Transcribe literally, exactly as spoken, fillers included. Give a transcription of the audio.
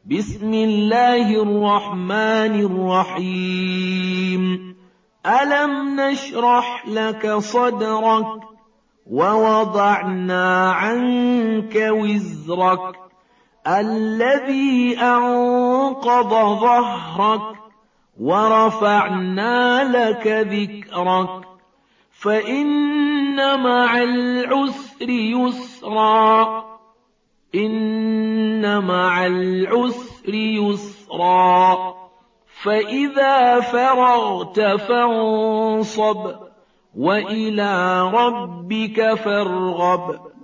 بسم الله الرحمن الرحيم ألم نشرح لك صدرك ووضعنا عنك وزرك الذي أنقض ظهرك ورفعنا لك ذكرك فإن مع العسر يسرا إن مع العسر يسرا فإذا فرغت فانصب وإلى ربك فارغب